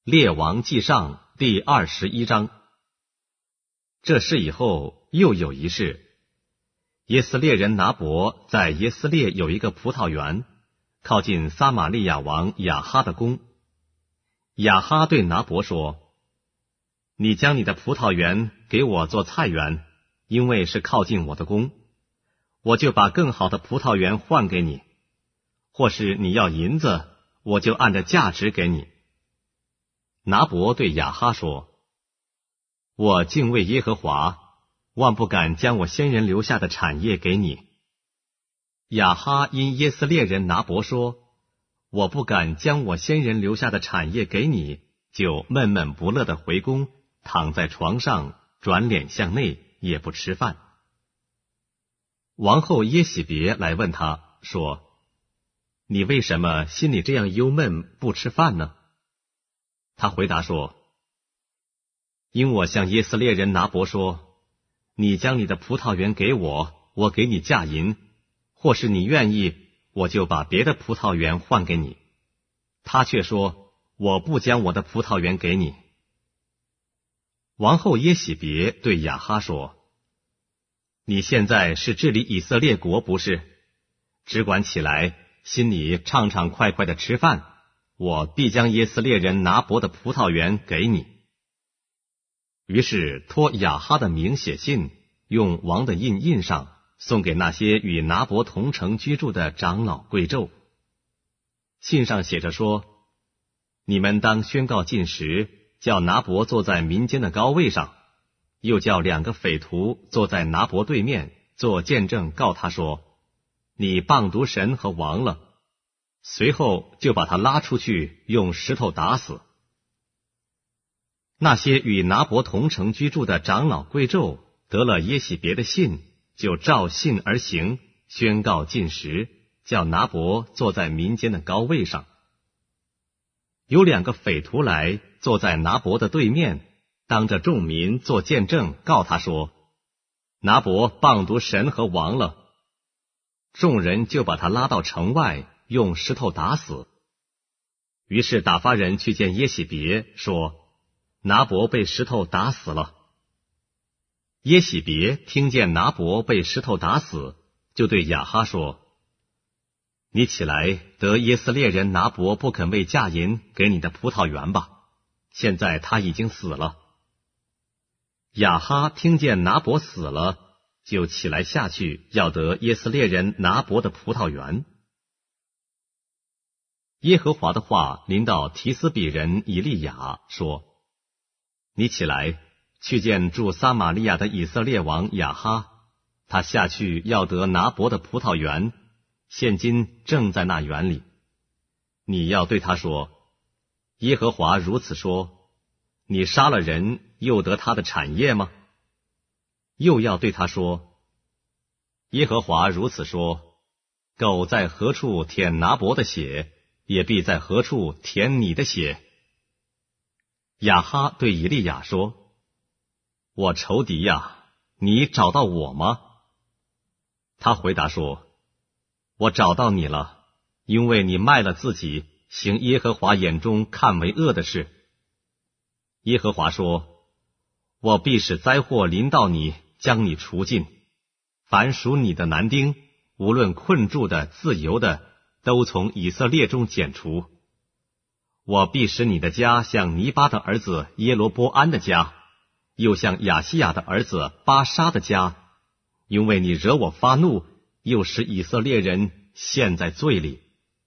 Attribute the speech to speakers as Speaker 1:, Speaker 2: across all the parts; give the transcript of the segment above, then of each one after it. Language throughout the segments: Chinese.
Speaker 1: 列王纪上第21章。这事以后又有一事，耶斯列人拿伯在耶斯列有一个葡萄园，靠近撒玛利亚王亚哈的宫。亚哈对拿伯说：你将你的葡萄园给我做菜园，因为是靠近我的宫，我就把更好的葡萄园换给你，或是你要银子，我就按着价值给你。拿伯对亚哈说：我敬畏耶和华，万不敢将我先人留下的产业给你。亚哈因耶斯列人拿伯说：我不敢将我先人留下的产业给你，就闷闷不乐地回宫，躺在床上，转脸向内，也不吃饭。王后耶喜别来问他说：你为什么心里这样忧闷，不吃饭呢？他回答说：因我向耶斯列人拿伯说，你将你的葡萄园给我，我给你价银，或是你愿意，我就把别的葡萄园换给你。他却说，我不将我的葡萄园给你。王后耶喜别对亚哈说：你现在是治理以色列国不是？只管起来，心里畅畅快快的吃饭，我必将耶斯列人拿伯的葡萄园给你。于是托亚哈的名写信，用王的印上，送给那些与拿伯同城居住的长老贵胄。信上写着说：你们当宣告禁食，叫拿伯坐在民间的高位上，又叫2个匪徒坐在拿伯对面，做见证告他说：你谤渎神和王了。随后就把他拉出去，用石头打死。那些与拿伯同城居住的长老贵胄得了耶喜别的信，就照信而行，宣告禁食，叫拿伯坐在民间的高位上。有2个匪徒来，坐在拿伯的对面，当着众民做见证告他说：拿伯谤渎神和王了。众人就把他拉到城外，用石头打死。于是打发人去见耶喜别，说：拿伯被石头打死了。耶喜别听见拿伯被石头打死，就对亚哈说：你起来得耶斯列人拿伯不肯为价银给你的葡萄园吧，现在他已经死了。亚哈听见拿伯死了，就起来下去，要得耶斯列人拿伯的葡萄园。耶和华的话临到提斯比人以利亚说：你起来，去见住撒玛利亚的以色列王亚哈，他下去要得拿伯的葡萄园，现今正在那园里。你要对他说：耶和华如此说，你杀了人，又得他的产业吗？又要对他说：耶和华如此说，狗在何处舔拿伯的血，也必在何处舔你的血。亚哈对以利亚说：我仇敌呀，你找到我吗？他回答说：我找到你了，因为你卖了自己，行耶和华眼中看为恶的事。耶和华说：我必使灾祸临到你，将你除尽。凡属你的男丁，无论困住的、自由的，都从以色列中剪除。我必使你的家像尼巴的儿子耶罗波安的家，又像亚西亚的儿子巴沙的家，因为你惹我发怒，又使以色列人陷在罪里。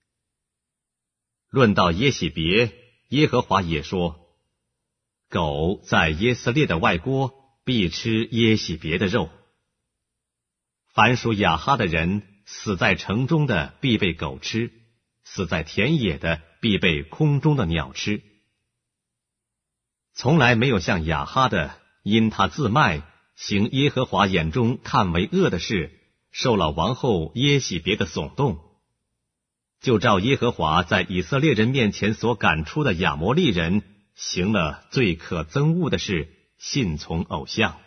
Speaker 1: 论到耶喜别，耶和华也说：狗在耶斯列的外郭，必吃耶喜别的肉。凡属亚哈的人，死在城中的必被狗吃，死在田野的必被空中的鸟吃。从来没有像亚哈的，因他自卖，行耶和华眼中看为恶的事，受了王后耶喜别的耸动，就照耶和华在以色列人面前所赶出的亚摩利人，行了最可憎恶的事，信从偶像。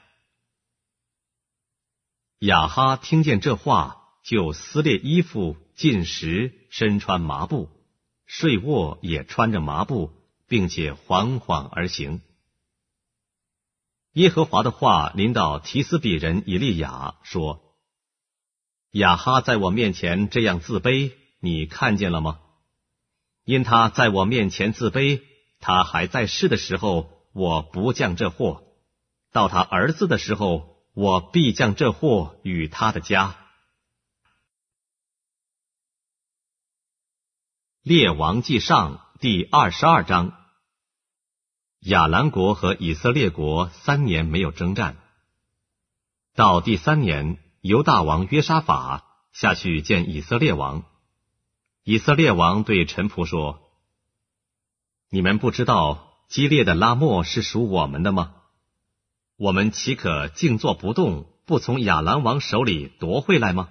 Speaker 1: 亚哈听见这话，就撕裂衣服，进食，身穿麻布，睡卧也穿着麻布， 并且缓缓而行。耶和华的话临到提斯比人以利亚，说：亚哈在我面前这样自卑，你看见了吗？因他在我面前自卑，他还在世的时候，我不降这祸；到他儿子的时候，我必降这祸与他的家。列王纪上第22章。亚兰国和以色列国3年没有征战。到第3年，犹大王约沙法下去见以色列王。以色列王对臣仆说：你们不知道基列的拉末是属我们的吗？我们岂可静坐不动，不从亚兰王手里夺回来吗？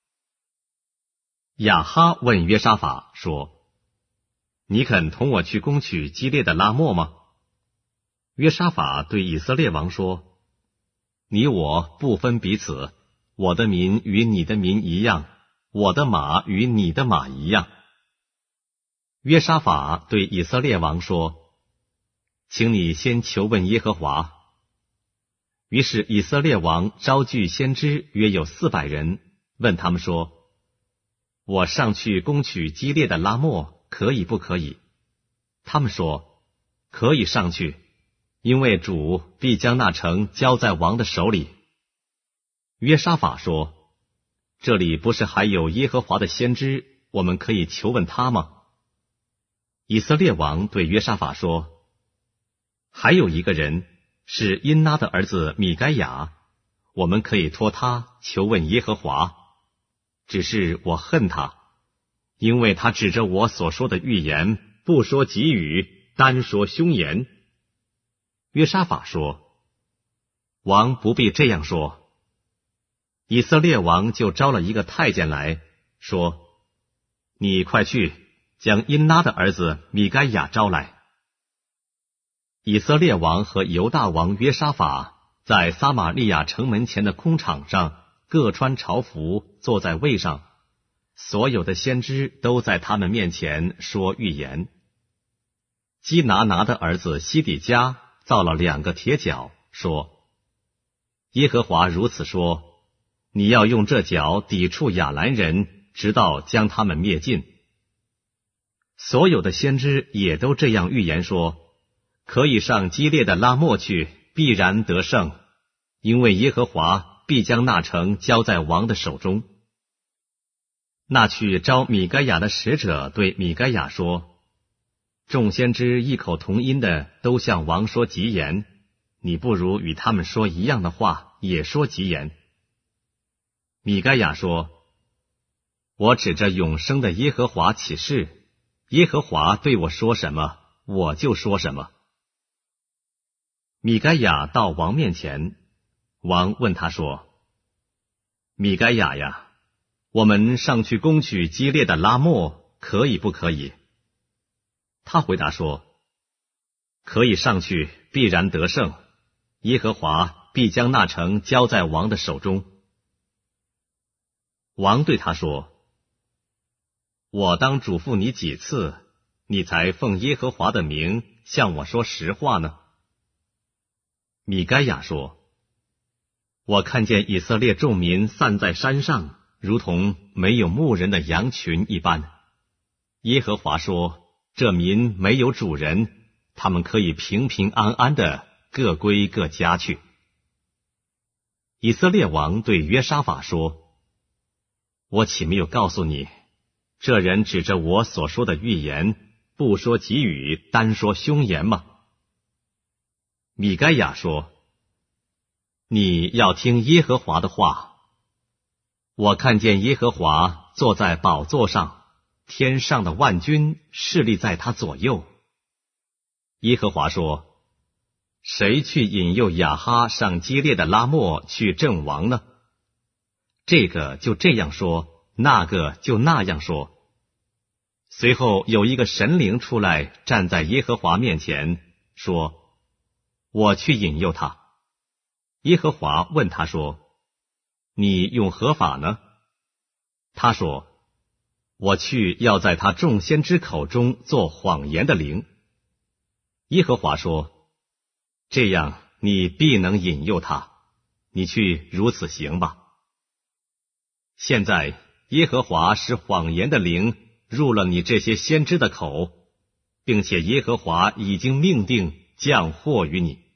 Speaker 1: 亚哈问约沙法说：你肯同我去攻取基列的拉末吗？约沙法对以色列王说：你我不分彼此，我的民与你的民一样，我的马与你的马一样。约沙法对以色列王说：请你先求问耶和华。于是以色列王招聚先知约有400人，问他们说：我上去攻取基列的拉末，可以不可以？他们说：可以上去，因为主必将那城交在王的手里。约沙法说：这里不是还有耶和华的先知，我们可以求问他吗？以色列王对约沙法说：还有一个人是因拉的儿子米该亚，我们可以托他求问耶和华。只是我恨他，因为他指着我所说的预言，不说吉语，单说凶言。约沙法说：王不必这样说。以色列王就招了一个太监来，说：你快去将因拉的儿子米该亚招来。以色列王和犹大王约沙法在撒玛利亚城门前的空场上各穿朝服，坐在位上，所有的先知都在他们面前说预言。基拿的儿子西底家造了2个铁角，说：耶和华如此说，你要用这角抵触亚兰人，直到将他们灭尽。所有的先知也都这样预言说：可以上基列的拉末去，必然得胜，因为耶和华必将那城交在王的手中。那去招米该亚的使者对米该亚说：众先知异口同音的都向王说吉言，你不如与他们说一样的话，也说吉言。米该亚说：我指着永生的耶和华起誓，耶和华对我说什么，我就说什么。米该亚到王面前，王问他说：米该亚呀，我们上去攻取基列的拉末，可以不可以？他回答说：可以上去，必然得胜，耶和华必将那城交在王的手中。王对他说：我当嘱咐你几次，你才奉耶和华的名向我说实话呢？米该亚说：我看见以色列众民散在山上，如同没有牧人的羊群一般。耶和华说：这民没有主人，他们可以平平安安的各归各家去。以色列王对约沙法说：我岂没有告诉你，这人指着我所说的预言，不说吉语，单说凶言吗？米该亚说：你要听耶和华的话。我看见耶和华坐在宝座上，天上的万军侍立在他左右。耶和华说：谁去引诱亚哈上基列的拉末去阵王呢？这个就这样说，那个就那样说。随后有一个神灵出来，站在耶和华面前，说：我去引诱他。耶和华问他说：你用何法呢？他说：我去要在他众先知口中做谎言的灵。 耶和华说：这样你必能引诱他，你去如此行吧。现在耶和华使谎言的灵入了你这些先知的口，并且耶和华已经命定降祸于你。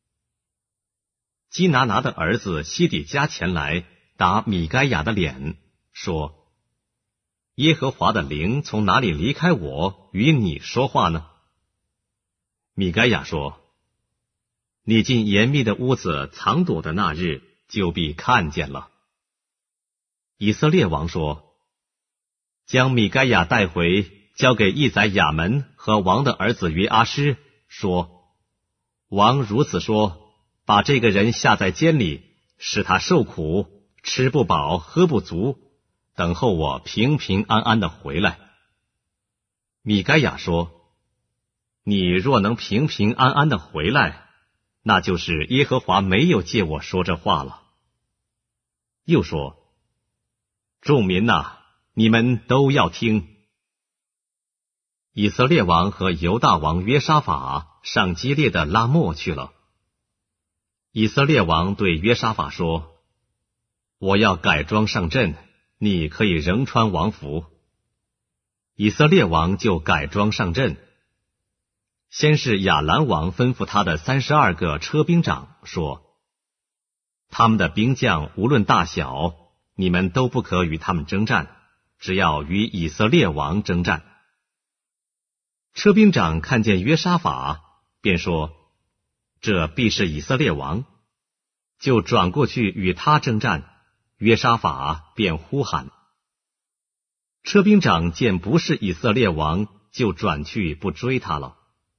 Speaker 1: 基拿拿的儿子西底家前来打米该亚的脸，说：耶和华的灵从哪里离开我与你说话呢？米该亚说：你进严密的屋子藏躲的那日，就必看见了。以色列王说：将米该亚带回，交给义宰亚门和王的儿子约阿施，说：王如此说，把这个人下在监里，使他受苦，吃不饱，喝不足，等候我平平安安的回来。米该亚说：你若能平平安安的回来，那就是耶和华没有借我说这话了。又说：众民哪，你们都要听。以色列王和犹大王约沙法上基列的拉末去了。以色列王对约沙法说：我要改装上阵，你可以仍穿王服。以色列王就改装上阵。先是亚兰王吩咐他的32个车兵长说：他们的兵将无论大小，你们都不可与他们征战，只要与以色列王征战。车兵长看见约沙法，便说：这必是以色列王，就转过去与他征战。约沙法便呼喊。车兵长见不是以色列王，就转去不追他了。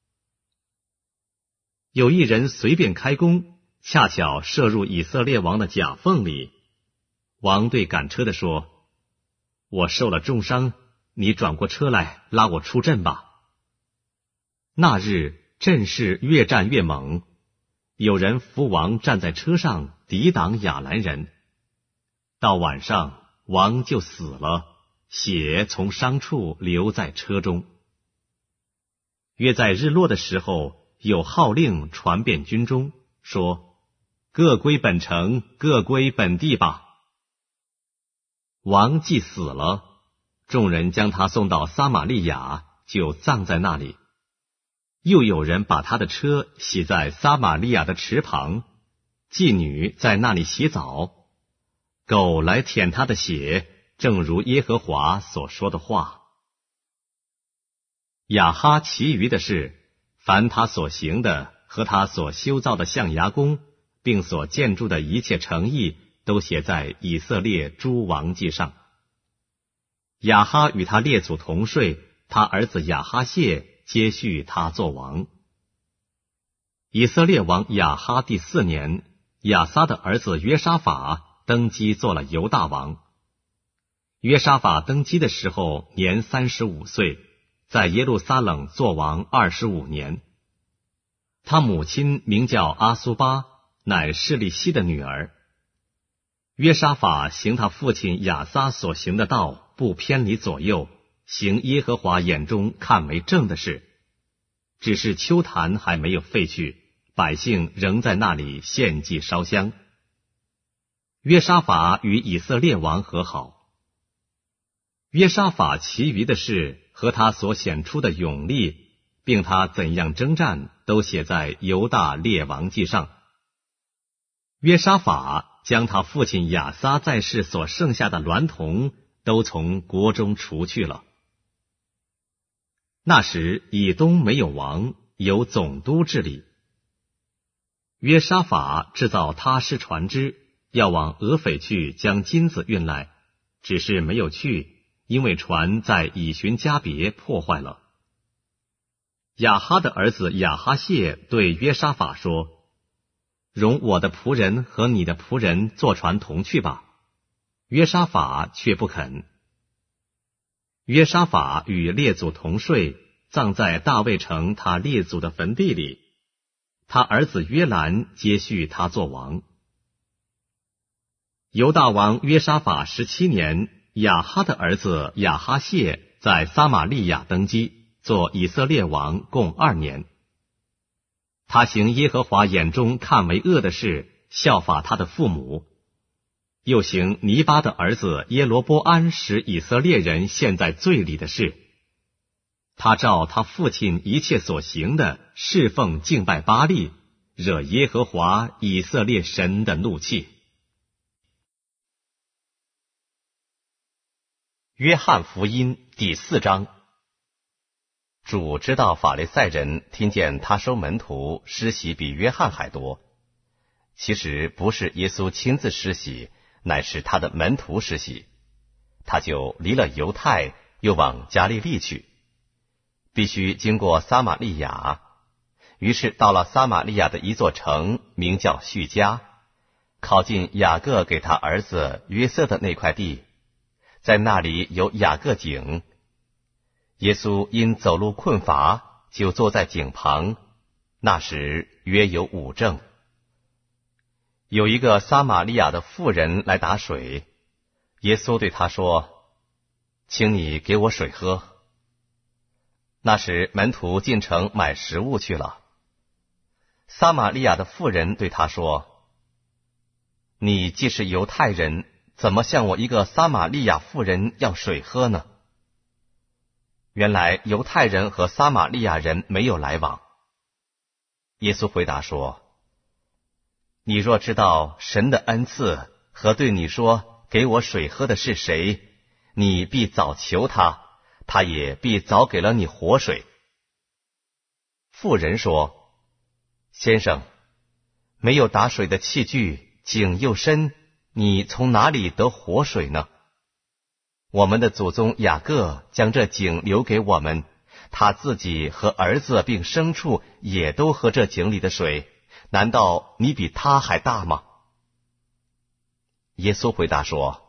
Speaker 1: 有一人随便开弓，恰巧射入以色列王的甲缝里。王对赶车的说：我受了重伤，你转过车来拉我出阵吧。那日阵势越战越猛，有人扶王站在车上抵挡亚兰人。到晚上，王就死了，血从伤处流在车中。约在日落的时候，有号令传遍军中，说：各归本城，各归本地吧。王既死了，众人将他送到撒玛利亚，就葬在那里。又有人把他的车洗在撒玛利亚的池旁，妓女在那里洗澡，狗来舔他的血，正如耶和华所说的话。亚哈其余的事，凡他所行的和他所修造的象牙宫，并所建筑的一切城邑，都写在以色列诸王记上。亚哈与他列祖同睡，他儿子亚哈谢接续他做王。以色列王亚哈第4年，亚撒的儿子约沙法登基做了犹大王。约沙法登基的时候年35岁，在耶路撒冷做王25年。他母亲名叫阿苏巴，乃示利希的女儿。约沙法行他父亲亚撒所行的道，不偏离左右，行耶和华眼中看为正的事。只是丘坛还没有废去，百姓仍在那里献祭烧香。约沙法与以色列王和好。约沙法其余的事和他所显出的勇力，并他怎样征战，都写在犹大列王记上。约沙法将他父亲亚撒在世所剩下的娈童都从国中除去了。那时以东没有王，有总督治理。约沙法制造他施船只，要往俄斐去将金子运来，只是没有去，因为船在以寻加别破坏了。亚哈的儿子亚哈谢对约沙法说：容我的仆人和你的仆人坐船同去吧。约沙法却不肯。约沙法与列祖同睡，葬在大卫城他列祖的坟地里。他儿子约兰接续他做王。犹大王约沙法17年，亚哈的儿子亚哈谢在撒玛利亚登基，做以色列王共2年。 他行耶和华眼中看为恶的事，效法他的父母，又行尼巴的儿子耶罗波安使以色列人陷在罪里的事。他照他父亲一切所行的，侍奉敬拜巴力，惹耶和华以色列神的怒气。约翰福音第4章。主知道法利赛人听见他收门徒施洗比约翰还多，其实不是耶稣亲自施洗，乃是他的门徒施洗。他就离了犹太，又往加利利去，必须经过撒玛利亚。于是到了撒玛利亚的一座城，名叫叙加，靠近雅各给他儿子约瑟的那块地，在那里有雅各井。耶稣因走路困乏，就坐在井旁。那时约有5正。有一个撒玛利亚的妇人来打水，耶稣对他说：“请你给我水喝。”那时门徒进城买食物去了。撒玛利亚的妇人对他说：“你既是犹太人，怎么向我一个撒玛利亚妇人要水喝呢？”原来犹太人和撒玛利亚人没有来往。耶稣回答说：“你若知道神的恩赐和对你说给我水喝的是谁，你必早求他，他也必早给了你活水。”妇人说：“先生，没有打水的器具，井又深，你从哪里得活水呢？我们的祖宗雅各将这井留给我们，他自己和儿子并牲畜也都喝这井里的水，难道你比他还大吗？”耶稣回答说：“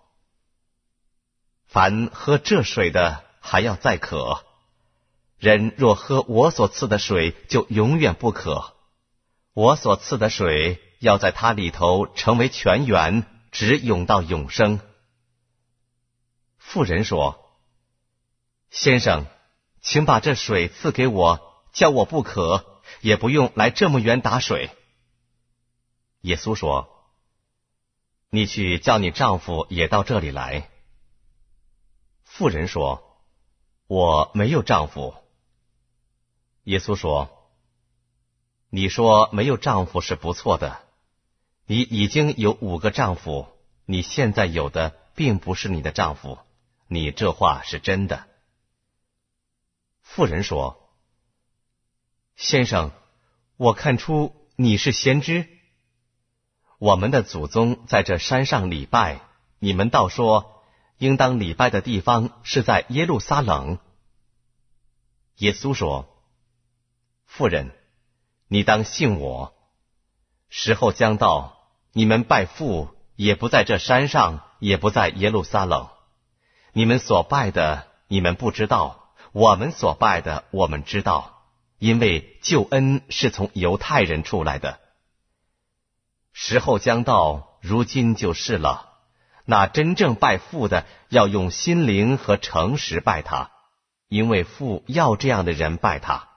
Speaker 1: 凡喝这水的还要再渴，人若喝我所赐的水，就永远不渴。我所赐的水要在他里头成为泉源，直涌到永生。”妇人说：“先生，请把这水赐给我，叫我不渴，也不用来这么远打水。”耶稣说：“你去叫你丈夫也到这里来。”妇人说：“我没有丈夫。”耶稣说：“你说没有丈夫是不错的，你已经有5个丈夫，你现在有的并不是你的丈夫，你这话是真的。”妇人说：“先生，我看出你是先知。我们的祖宗在这山上礼拜，你们倒说应当礼拜的地方是在耶路撒冷。”耶稣说：“妇人，你当信我，时候将到，你们拜父也不在这山上，也不在耶路撒冷。你们所拜的你们不知道，我们所拜的我们知道，因为救恩是从犹太人出来的。时候将到，如今就是了。那真正拜父的，要用心灵和诚实拜他，因为父要这样的人拜他。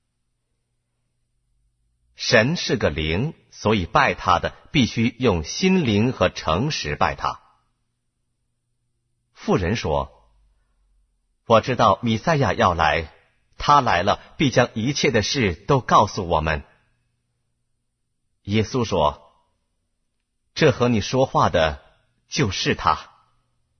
Speaker 1: 神是个灵，所以拜他的必须用心灵和诚实拜他。”妇人说：“我知道弥赛亚要来，他来了，必将一切的事都告诉我们。”耶稣说：“这和你说话的就是他。”